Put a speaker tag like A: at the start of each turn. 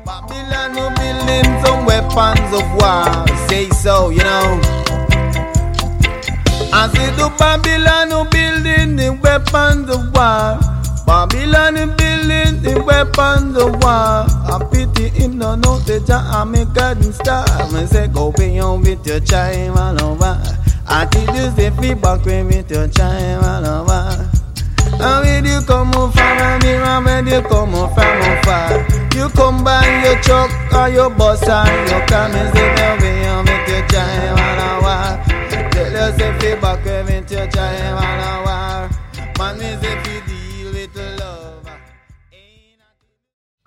A: Babylon who building some weapons of war. Say so, you know. I say to Babylon who building the weapons of war. Babylon who building the weapons of war. I pity him, no know the Jah make God star. I say go pay on with your chime all over. I tell you say feedback with your chime all over. And where you come from, and where you come from far. You come by your truck or your bus and you come and say